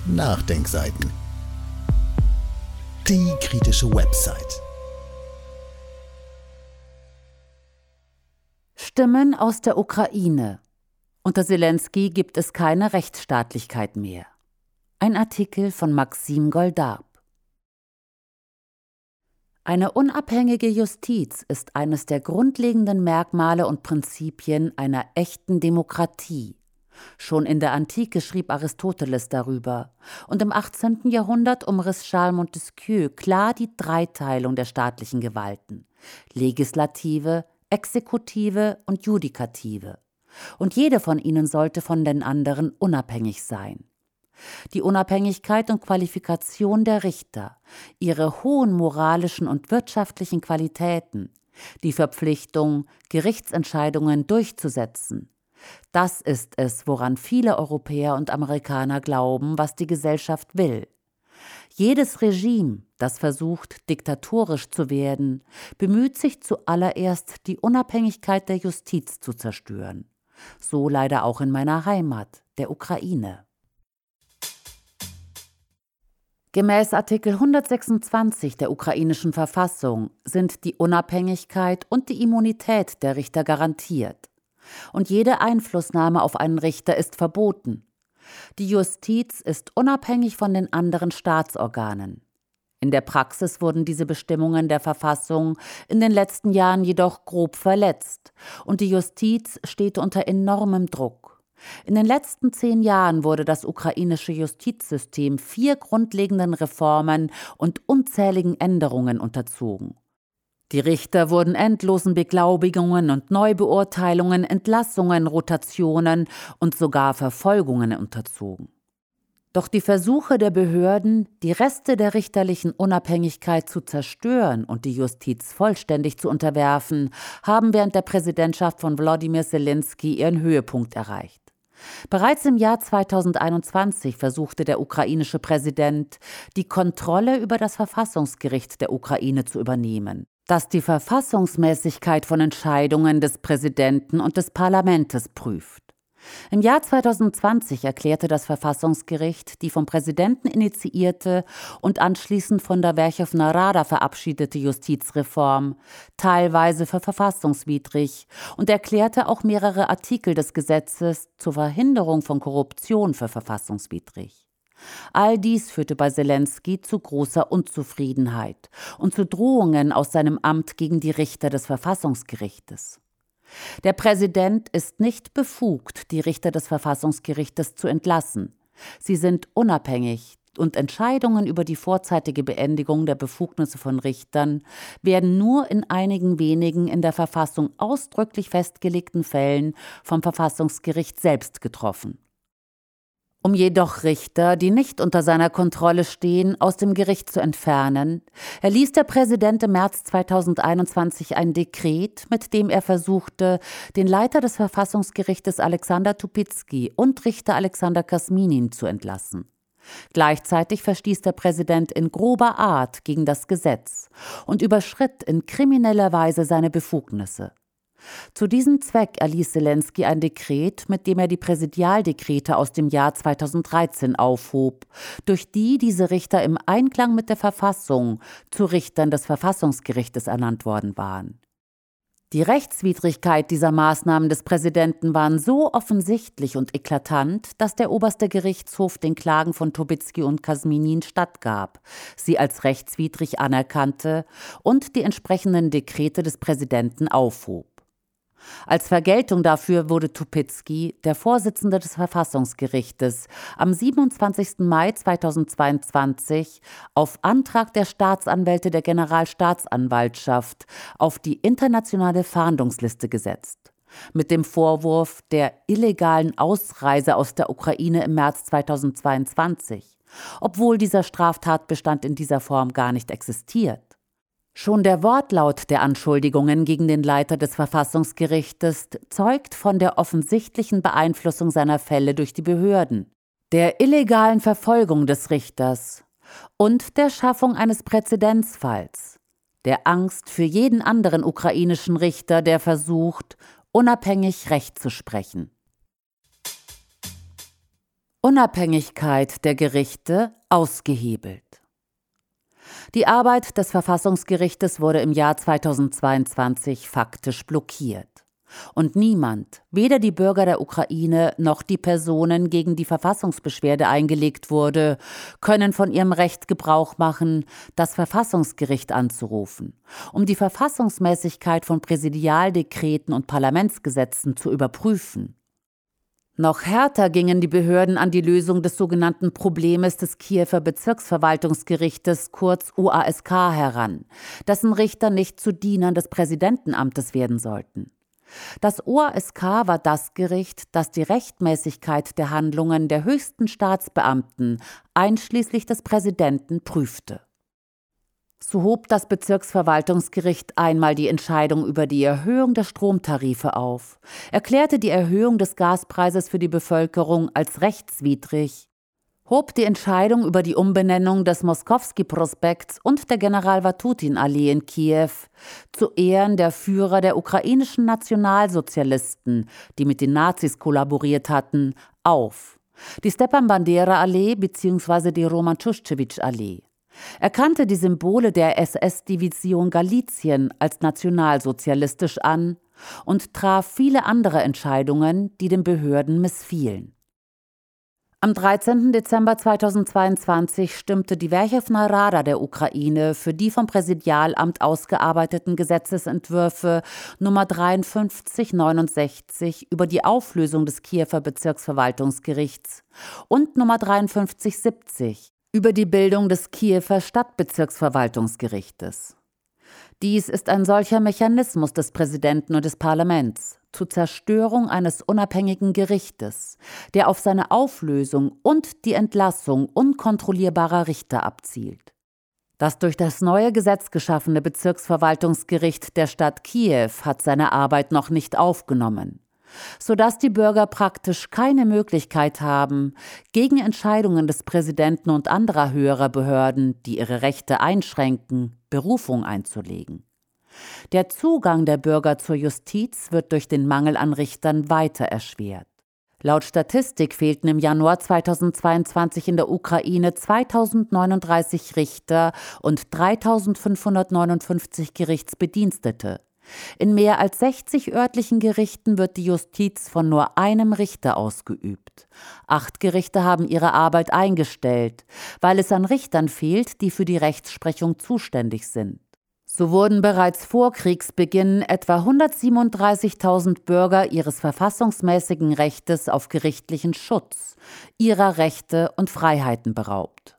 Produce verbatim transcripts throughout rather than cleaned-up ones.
Nachdenkseiten. Die kritische Website. Stimmen aus der Ukraine. Unter Selenskyj gibt es keine Rechtsstaatlichkeit mehr. Ein Artikel von Maxim Goldab. Eine unabhängige Justiz ist eines der grundlegenden Merkmale und Prinzipien einer echten Demokratie. Schon in der Antike schrieb Aristoteles darüber und im achtzehnten Jahrhundert umriss Charles Montesquieu klar die Dreiteilung der staatlichen Gewalten: Legislative, Exekutive und Judikative. Und jede von ihnen sollte von den anderen unabhängig sein. Die Unabhängigkeit und Qualifikation der Richter, ihre hohen moralischen und wirtschaftlichen Qualitäten, die Verpflichtung, Gerichtsentscheidungen durchzusetzen. Das ist es, woran viele Europäer und Amerikaner glauben, was die Gesellschaft will. Jedes Regime, das versucht, diktatorisch zu werden, bemüht sich zuallererst, die Unabhängigkeit der Justiz zu zerstören. So leider auch in meiner Heimat, der Ukraine. Gemäß Artikel hundertsechsundzwanzig der ukrainischen Verfassung sind die Unabhängigkeit und die Immunität der Richter garantiert. Und jede Einflussnahme auf einen Richter ist verboten. Die Justiz ist unabhängig von den anderen Staatsorganen. In der Praxis wurden diese Bestimmungen der Verfassung in den letzten Jahren jedoch grob verletzt und die Justiz steht unter enormem Druck. In den letzten zehn Jahren wurde das ukrainische Justizsystem vier grundlegenden Reformen und unzähligen Änderungen unterzogen. Die Richter wurden endlosen Beglaubigungen und Neubeurteilungen, Entlassungen, Rotationen und sogar Verfolgungen unterzogen. Doch die Versuche der Behörden, die Reste der richterlichen Unabhängigkeit zu zerstören und die Justiz vollständig zu unterwerfen, haben während der Präsidentschaft von Volodymyr Selenskyj ihren Höhepunkt erreicht. Bereits im Jahr zweitausendeinundzwanzig versuchte der ukrainische Präsident, die Kontrolle über das Verfassungsgericht der Ukraine zu übernehmen, das die Verfassungsmäßigkeit von Entscheidungen des Präsidenten und des Parlaments prüft. Im Jahr zweitausendzwanzig erklärte das Verfassungsgericht die vom Präsidenten initiierte und anschließend von der Werchowna Rada verabschiedete Justizreform teilweise für verfassungswidrig und erklärte auch mehrere Artikel des Gesetzes zur Verhinderung von Korruption für verfassungswidrig. All dies führte bei Selenskyj zu großer Unzufriedenheit und zu Drohungen aus seinem Amt gegen die Richter des Verfassungsgerichtes. Der Präsident ist nicht befugt, die Richter des Verfassungsgerichtes zu entlassen. Sie sind unabhängig und Entscheidungen über die vorzeitige Beendigung der Befugnisse von Richtern werden nur in einigen wenigen in der Verfassung ausdrücklich festgelegten Fällen vom Verfassungsgericht selbst getroffen. Um jedoch Richter, die nicht unter seiner Kontrolle stehen, aus dem Gericht zu entfernen, erließ der Präsident im März zweitausendeinundzwanzig ein Dekret, mit dem er versuchte, den Leiter des Verfassungsgerichtes Alexander Tupitzky und Richter Alexander Kasminin zu entlassen. Gleichzeitig verstieß der Präsident in grober Art gegen das Gesetz und überschritt in krimineller Weise seine Befugnisse. Zu diesem Zweck erließ Selenskyj ein Dekret, mit dem er die Präsidialdekrete aus dem Jahr zweitausenddreizehn aufhob, durch die diese Richter im Einklang mit der Verfassung zu Richtern des Verfassungsgerichtes ernannt worden waren. Die Rechtswidrigkeit dieser Maßnahmen des Präsidenten waren so offensichtlich und eklatant, dass der oberste Gerichtshof den Klagen von Tupitzky und Kasminin stattgab, sie als rechtswidrig anerkannte und die entsprechenden Dekrete des Präsidenten aufhob. Als Vergeltung dafür wurde Tupitzky, der Vorsitzende des Verfassungsgerichtes, am siebenundzwanzigsten Mai zweitausendzweiundzwanzig auf Antrag der Staatsanwälte der Generalstaatsanwaltschaft auf die internationale Fahndungsliste gesetzt, mit dem Vorwurf der illegalen Ausreise aus der Ukraine im März zweitausendzweiundzwanzig, obwohl dieser Straftatbestand in dieser Form gar nicht existiert. Schon der Wortlaut der Anschuldigungen gegen den Leiter des Verfassungsgerichtes zeugt von der offensichtlichen Beeinflussung seiner Fälle durch die Behörden, der illegalen Verfolgung des Richters und der Schaffung eines Präzedenzfalls, der Angst für jeden anderen ukrainischen Richter, der versucht, unabhängig Recht zu sprechen. Unabhängigkeit der Gerichte ausgehebelt. Die Arbeit des Verfassungsgerichtes wurde im Jahr zweitausendzweiundzwanzig faktisch blockiert. Und niemand, weder die Bürger der Ukraine noch die Personen, gegen die Verfassungsbeschwerde eingelegt wurde, können von ihrem Recht Gebrauch machen, das Verfassungsgericht anzurufen, um die Verfassungsmäßigkeit von Präsidialdekreten und Parlamentsgesetzen zu überprüfen. Noch härter gingen die Behörden an die Lösung des sogenannten Problems des Kiewer Bezirksverwaltungsgerichtes, kurz O A S K, heran, dessen Richter nicht zu Dienern des Präsidentenamtes werden sollten. Das O A S K war das Gericht, das die Rechtmäßigkeit der Handlungen der höchsten Staatsbeamten, einschließlich des Präsidenten, prüfte. So hob das Bezirksverwaltungsgericht einmal die Entscheidung über die Erhöhung der Stromtarife auf, erklärte die Erhöhung des Gaspreises für die Bevölkerung als rechtswidrig, hob die Entscheidung über die Umbenennung des Moskowski-Prospekts und der General-Vatutin-Allee in Kiew zu Ehren der Führer der ukrainischen Nationalsozialisten, die mit den Nazis kollaboriert hatten, auf, die Stepan-Bandera-Allee bzw. die Roman-Schuschewitsch-Allee. Er kannte die Symbole der S S-Division Galizien als nationalsozialistisch an und traf viele andere Entscheidungen, die den Behörden missfielen. Am dreizehnten Dezember zweitausendzweiundzwanzig stimmte die Werchewna Rada der Ukraine für die vom Präsidialamt ausgearbeiteten Gesetzesentwürfe Nummer dreiundfünfzig neunundsechzig über die Auflösung des Kiewer Bezirksverwaltungsgerichts und Nummer dreiundfünfzig siebzig über die Bildung des Kiewer Stadtbezirksverwaltungsgerichtes. Dies ist ein solcher Mechanismus des Präsidenten und des Parlaments zur Zerstörung eines unabhängigen Gerichtes, der auf seine Auflösung und die Entlassung unkontrollierbarer Richter abzielt. Das durch das neue Gesetz geschaffene Bezirksverwaltungsgericht der Stadt Kiew hat seine Arbeit noch nicht aufgenommen, sodass die Bürger praktisch keine Möglichkeit haben, gegen Entscheidungen des Präsidenten und anderer höherer Behörden, die ihre Rechte einschränken, Berufung einzulegen. Der Zugang der Bürger zur Justiz wird durch den Mangel an Richtern weiter erschwert. Laut Statistik fehlten im Januar zweitausendzweiundzwanzig in der Ukraine zweitausendneununddreißig Richter und dreitausendfünfhundertneunundfünfzig Gerichtsbedienstete. In mehr als sechzig örtlichen Gerichten wird die Justiz von nur einem Richter ausgeübt. Acht Gerichte haben ihre Arbeit eingestellt, weil es an Richtern fehlt, die für die Rechtsprechung zuständig sind. So wurden bereits vor Kriegsbeginn etwa hundertsiebenunddreißigtausend Bürger ihres verfassungsmäßigen Rechtes auf gerichtlichen Schutz, ihrer Rechte und Freiheiten beraubt.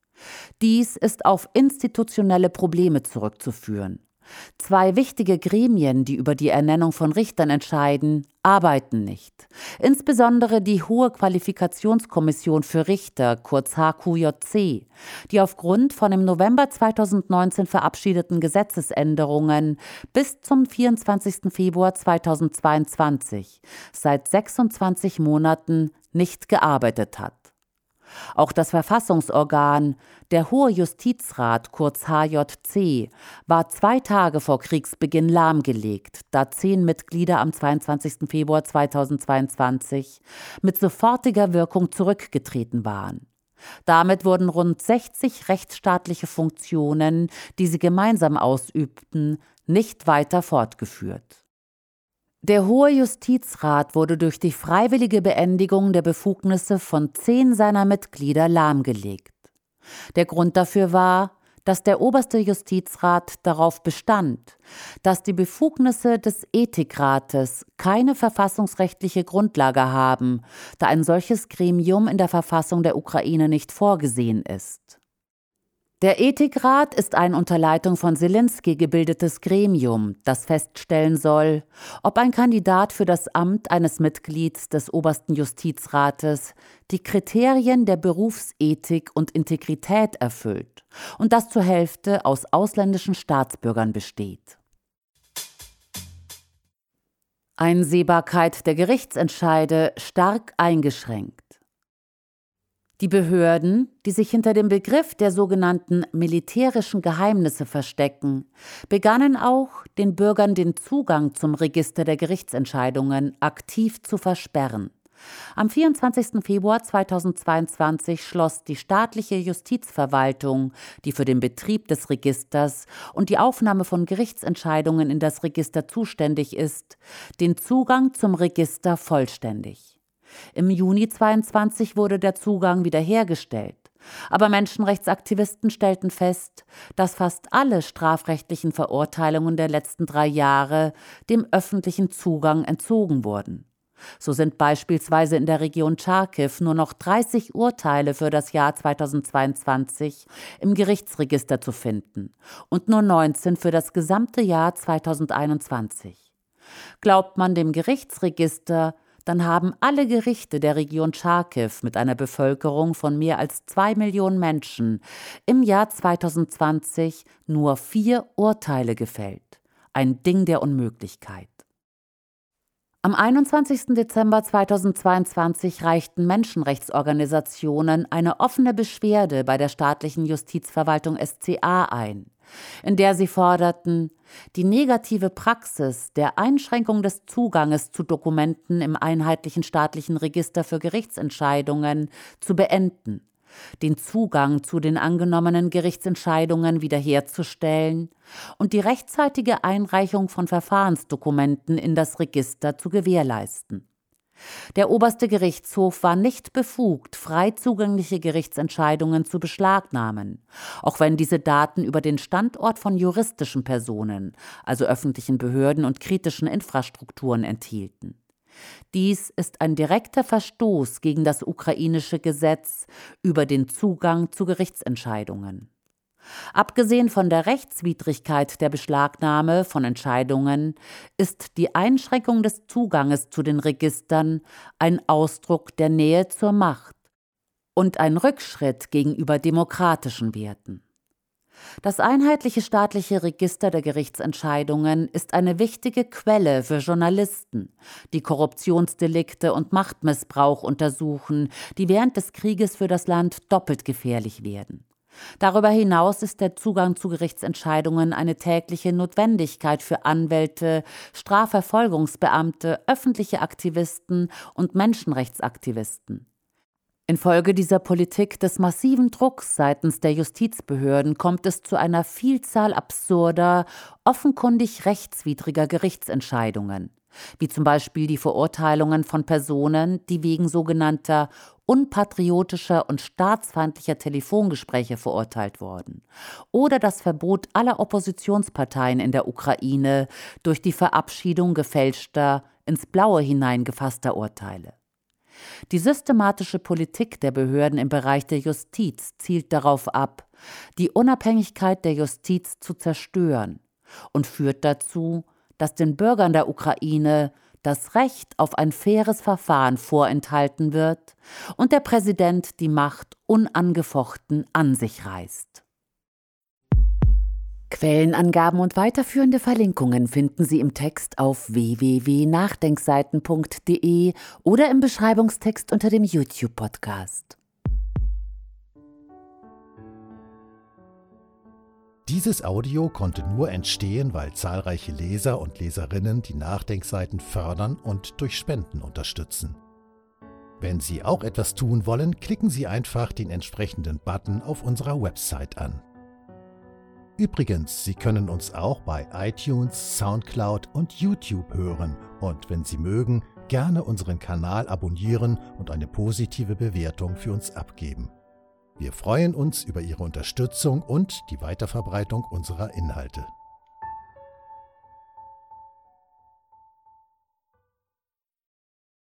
Dies ist auf institutionelle Probleme zurückzuführen. Zwei wichtige Gremien, die über die Ernennung von Richtern entscheiden, arbeiten nicht. Insbesondere die Hohe Qualifikationskommission für Richter, kurz H Q J C, die aufgrund von im November zweitausendneunzehn verabschiedeten Gesetzesänderungen bis zum vierundzwanzigsten Februar zweitausendzweiundzwanzig seit sechsundzwanzig Monaten nicht gearbeitet hat. Auch das Verfassungsorgan, der Hohe Justizrat, kurz H J C, war zwei Tage vor Kriegsbeginn lahmgelegt, da zehn Mitglieder am zweiundzwanzigsten Februar zweitausendzweiundzwanzig mit sofortiger Wirkung zurückgetreten waren. Damit wurden rund sechzig rechtsstaatliche Funktionen, die sie gemeinsam ausübten, nicht weiter fortgeführt. Der Hohe Justizrat wurde durch die freiwillige Beendigung der Befugnisse von zehn seiner Mitglieder lahmgelegt. Der Grund dafür war, dass der oberste Justizrat darauf bestand, dass die Befugnisse des Ethikrates keine verfassungsrechtliche Grundlage haben, da ein solches Gremium in der Verfassung der Ukraine nicht vorgesehen ist. Der Ethikrat ist ein unter Leitung von Zelensky gebildetes Gremium, das feststellen soll, ob ein Kandidat für das Amt eines Mitglieds des obersten Justizrates die Kriterien der Berufsethik und Integrität erfüllt und das zur Hälfte aus ausländischen Staatsbürgern besteht. Einsehbarkeit der Gerichtsentscheide stark eingeschränkt. Die Behörden, die sich hinter dem Begriff der sogenannten militärischen Geheimnisse verstecken, begannen auch, den Bürgern den Zugang zum Register der Gerichtsentscheidungen aktiv zu versperren, Am vierundzwanzigsten Februar zweitausendzweiundzwanzig schloss die staatliche Justizverwaltung, die für den Betrieb des Registers und die Aufnahme von Gerichtsentscheidungen in das Register zuständig ist, den Zugang zum Register vollständig. Im Juni zweitausendzweiundzwanzig wurde der Zugang wiederhergestellt. Aber Menschenrechtsaktivisten stellten fest, dass fast alle strafrechtlichen Verurteilungen der letzten drei Jahre dem öffentlichen Zugang entzogen wurden. So sind beispielsweise in der Region Charkiw nur noch dreißig Urteile für das Jahr zweitausendzweiundzwanzig im Gerichtsregister zu finden und nur neunzehn für das gesamte Jahr zweitausendeinundzwanzig. Glaubt man dem Gerichtsregister, dann haben alle Gerichte der Region Charkiw mit einer Bevölkerung von mehr als zwei Millionen Menschen im Jahr zweitausendzwanzig nur vier Urteile gefällt. Ein Ding der Unmöglichkeit. Am einundzwanzigsten Dezember zweitausendzweiundzwanzig reichten Menschenrechtsorganisationen eine offene Beschwerde bei der staatlichen Justizverwaltung S C A ein, in der sie forderten, die negative Praxis der Einschränkung des Zuganges zu Dokumenten im einheitlichen staatlichen Register für Gerichtsentscheidungen zu beenden, den Zugang zu den angenommenen Gerichtsentscheidungen wiederherzustellen und die rechtzeitige Einreichung von Verfahrensdokumenten in das Register zu gewährleisten. Der oberste Gerichtshof war nicht befugt, frei zugängliche Gerichtsentscheidungen zu beschlagnahmen, auch wenn diese Daten über den Standort von juristischen Personen, also öffentlichen Behörden und kritischen Infrastrukturen enthielten. Dies ist ein direkter Verstoß gegen das ukrainische Gesetz über den Zugang zu Gerichtsentscheidungen. Abgesehen von der Rechtswidrigkeit der Beschlagnahme von Entscheidungen ist die Einschränkung des Zuganges zu den Registern ein Ausdruck der Nähe zur Macht und ein Rückschritt gegenüber demokratischen Werten. Das einheitliche staatliche Register der Gerichtsentscheidungen ist eine wichtige Quelle für Journalisten, die Korruptionsdelikte und Machtmissbrauch untersuchen, die während des Krieges für das Land doppelt gefährlich werden. Darüber hinaus ist der Zugang zu Gerichtsentscheidungen eine tägliche Notwendigkeit für Anwälte, Strafverfolgungsbeamte, öffentliche Aktivisten und Menschenrechtsaktivisten. Infolge dieser Politik des massiven Drucks seitens der Justizbehörden kommt es zu einer Vielzahl absurder, offenkundig rechtswidriger Gerichtsentscheidungen, wie zum Beispiel die Verurteilungen von Personen, die wegen sogenannter unpatriotischer und staatsfeindlicher Telefongespräche verurteilt wurden, oder das Verbot aller Oppositionsparteien in der Ukraine durch die Verabschiedung gefälschter, ins Blaue hineingefasster Urteile. Die systematische Politik der Behörden im Bereich der Justiz zielt darauf ab, die Unabhängigkeit der Justiz zu zerstören und führt dazu, dass den Bürgern der Ukraine das Recht auf ein faires Verfahren vorenthalten wird und der Präsident die Macht unangefochten an sich reißt. Quellenangaben und weiterführende Verlinkungen finden Sie im Text auf w w w punkt nachdenkseiten punkt d e oder im Beschreibungstext unter dem YouTube-Podcast. Dieses Audio konnte nur entstehen, weil zahlreiche Leser und Leserinnen die Nachdenkseiten fördern und durch Spenden unterstützen. Wenn Sie auch etwas tun wollen, klicken Sie einfach den entsprechenden Button auf unserer Website an. Übrigens, Sie können uns auch bei iTunes, Soundcloud und YouTube hören und, wenn Sie mögen, gerne unseren Kanal abonnieren und eine positive Bewertung für uns abgeben. Wir freuen uns über Ihre Unterstützung und die Weiterverbreitung unserer Inhalte.